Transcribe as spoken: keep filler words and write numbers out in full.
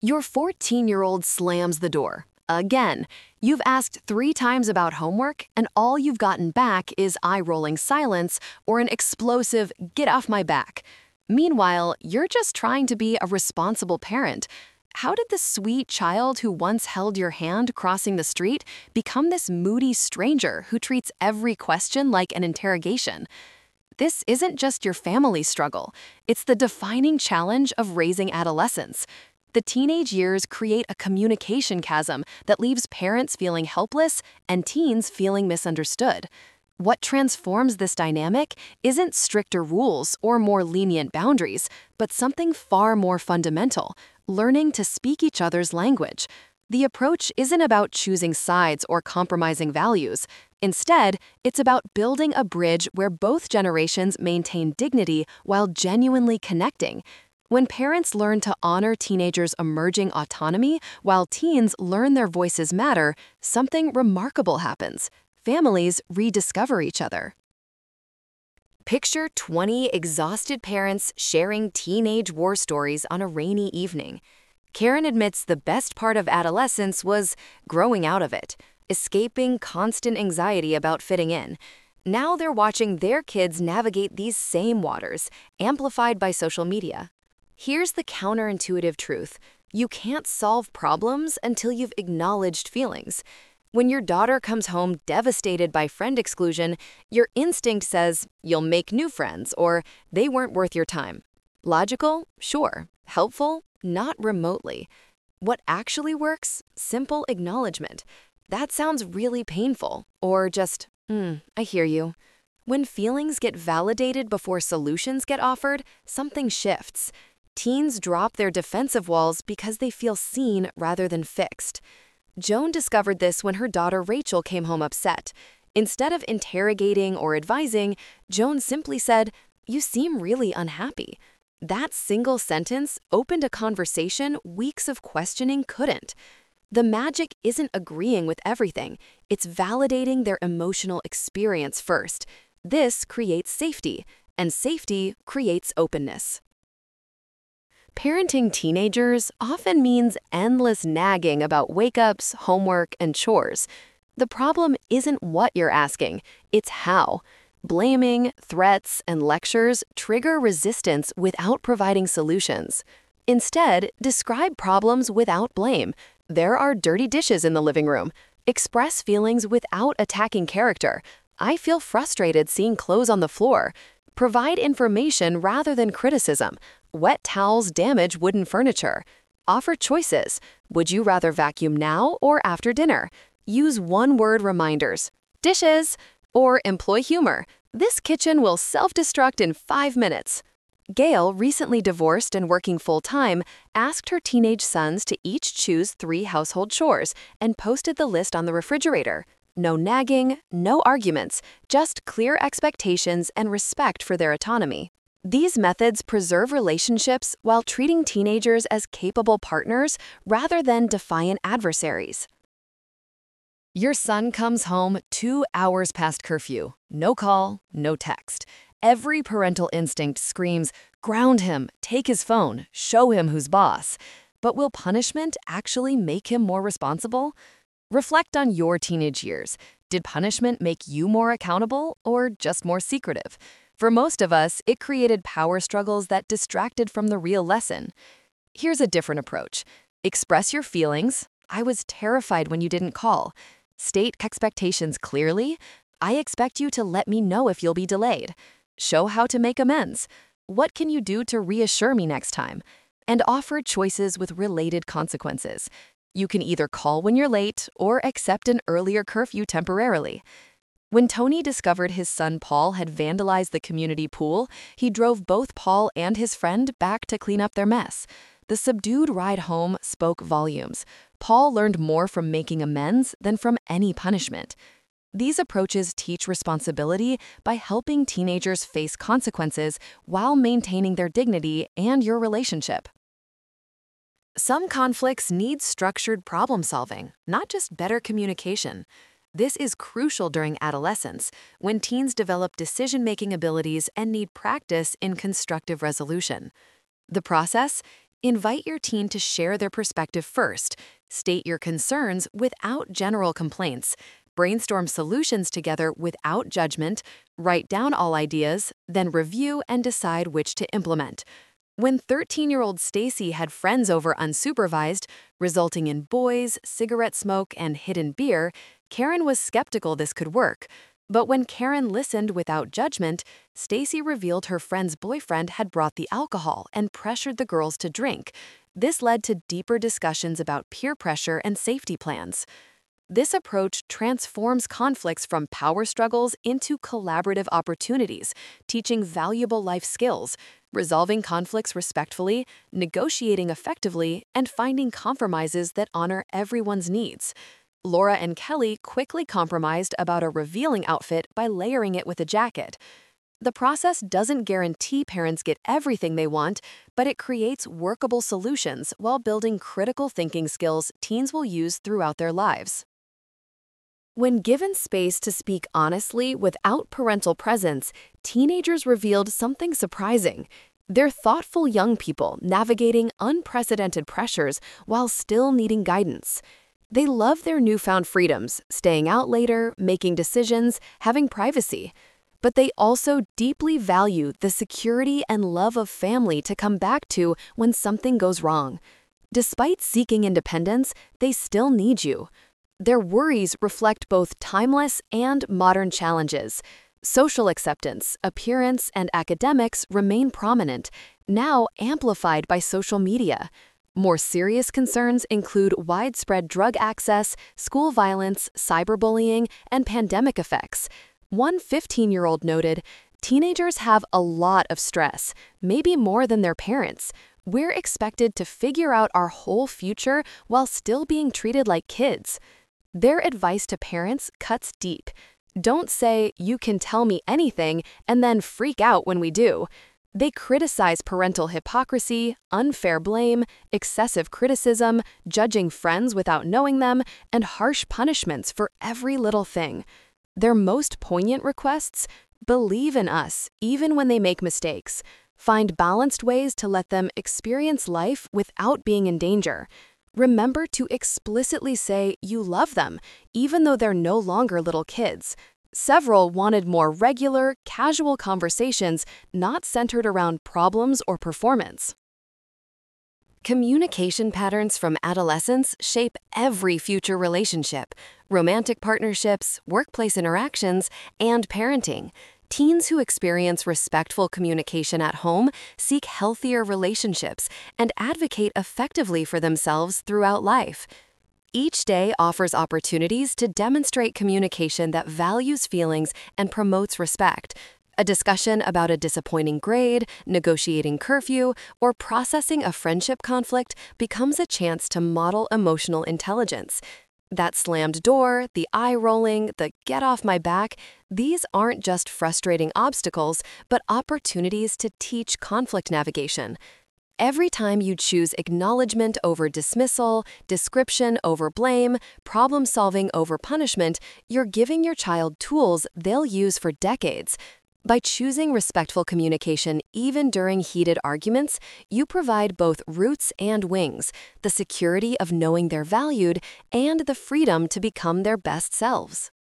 Your fourteen-year-old slams the door. Again, you've asked three times about homework, and all you've gotten back is eye-rolling silence or an explosive, "get off my back." Meanwhile, you're just trying to be a responsible parent. How did the sweet child who once held your hand crossing the street become this moody stranger who treats every question like an interrogation? This isn't just your family struggle. It's the defining challenge of raising adolescents. The teenage years create a communication chasm that leaves parents feeling helpless and teens feeling misunderstood. What transforms this dynamic isn't stricter rules or more lenient boundaries, but something far more fundamental: learning to speak each other's language. The approach isn't about choosing sides or compromising values. Instead, it's about building a bridge where both generations maintain dignity while genuinely connecting. When parents learn to honor teenagers' emerging autonomy while teens learn their voices matter, something remarkable happens. Families rediscover each other. Picture twenty exhausted parents sharing teenage war stories on a rainy evening. Karen admits the best part of adolescence was growing out of it, escaping constant anxiety about fitting in. Now they're watching their kids navigate these same waters, amplified by social media. Here's the counterintuitive truth: you can't solve problems until you've acknowledged feelings. When your daughter comes home devastated by friend exclusion, your instinct says you'll make new friends or they weren't worth your time. Logical? Sure. Helpful? Not remotely. What actually works? Simple acknowledgement. That sounds really painful. Or just, hmm, I hear you. When feelings get validated before solutions get offered, something shifts. Teens drop their defensive walls because they feel seen rather than fixed. Joan discovered this when her daughter Rachel came home upset. Instead of interrogating or advising, Joan simply said, "You seem really unhappy." That single sentence opened a conversation weeks of questioning couldn't. The magic isn't agreeing with everything, it's validating their emotional experience first. This creates safety, and safety creates openness. Parenting teenagers often means endless nagging about wake-ups, homework, and chores. The problem isn't what you're asking, it's how. Blaming, threats, and lectures trigger resistance without providing solutions. Instead, describe problems without blame. There are dirty dishes in the living room. Express feelings without attacking character. I feel frustrated seeing clothes on the floor. Provide information rather than criticism. Wet towels damage wooden furniture. Offer choices. Would you rather vacuum now or after dinner? Use one-word reminders. Dishes. Or employ humor. This kitchen will self-destruct in five minutes. Gail, recently divorced and working full-time, asked her teenage sons to each choose three household chores and posted the list on the refrigerator. No nagging, no arguments, just clear expectations and respect for their autonomy. These methods preserve relationships while treating teenagers as capable partners rather than defiant adversaries. Your son comes home two hours past curfew. No call, no text. Every parental instinct screams, ground him, take his phone, show him who's boss. But will punishment actually make him more responsible? Reflect on your teenage years. Did punishment make you more accountable or just more secretive? For most of us, it created power struggles that distracted from the real lesson. Here's a different approach. Express your feelings. I was terrified when you didn't call. State expectations clearly. I expect you to let me know if you'll be delayed. Show how to make amends. What can you do to reassure me next time? And offer choices with related consequences. You can either call when you're late or accept an earlier curfew temporarily. When Tony discovered his son Paul had vandalized the community pool, he drove both Paul and his friend back to clean up their mess. The subdued ride home spoke volumes. Paul learned more from making amends than from any punishment. These approaches teach responsibility by helping teenagers face consequences while maintaining their dignity and your relationship. Some conflicts need structured problem solving, not just better communication. This is crucial during adolescence, when teens develop decision-making abilities and need practice in constructive resolution. The process? Invite your teen to share their perspective first. State your concerns without general complaints. Brainstorm solutions together without judgment. Write down all ideas, then review and decide which to implement. When thirteen-year-old Stacy had friends over unsupervised, resulting in boys, cigarette smoke, and hidden beer, Karen was skeptical this could work. But when Karen listened without judgment, Stacy revealed her friend's boyfriend had brought the alcohol and pressured the girls to drink. This led to deeper discussions about peer pressure and safety plans. This approach transforms conflicts from power struggles into collaborative opportunities, teaching valuable life skills, resolving conflicts respectfully, negotiating effectively, and finding compromises that honor everyone's needs. Laura and Kelly quickly compromised about a revealing outfit by layering it with a jacket. The process doesn't guarantee parents get everything they want, but it creates workable solutions while building critical thinking skills teens will use throughout their lives. When given space to speak honestly without parental presence, teenagers revealed something surprising. They're thoughtful young people navigating unprecedented pressures while still needing guidance. They love their newfound freedoms, staying out later, making decisions, having privacy. But they also deeply value the security and love of family to come back to when something goes wrong. Despite seeking independence, they still need you. Their worries reflect both timeless and modern challenges. Social acceptance, appearance, and academics remain prominent, now amplified by social media. More serious concerns include widespread drug access, school violence, cyberbullying, and pandemic effects. One fifteen-year-old noted, "Teenagers have a lot of stress, maybe more than their parents. We're expected to figure out our whole future while still being treated like kids." Their advice to parents cuts deep. Don't say, "You can tell me anything," and then freak out when we do. They criticize parental hypocrisy, unfair blame, excessive criticism, judging friends without knowing them, and harsh punishments for every little thing. Their most poignant requests: believe in us, even when they make mistakes. Find balanced ways to let them experience life without being in danger. Remember to explicitly say you love them, even though they're no longer little kids. Several wanted more regular, casual conversations not centered around problems or performance. Communication patterns from adolescence shape every future relationship, romantic partnerships, workplace interactions, and parenting. Teens who experience respectful communication at home seek healthier relationships and advocate effectively for themselves throughout life. Each day offers opportunities to demonstrate communication that values feelings and promotes respect. A discussion about a disappointing grade, negotiating curfew, or processing a friendship conflict becomes a chance to model emotional intelligence. That slammed door, the eye rolling, the "get off my back," these aren't just frustrating obstacles, but opportunities to teach conflict navigation. Every time you choose acknowledgement over dismissal, description over blame, problem-solving over punishment, you're giving your child tools they'll use for decades. By choosing respectful communication even during heated arguments, you provide both roots and wings, the security of knowing they're valued and the freedom to become their best selves.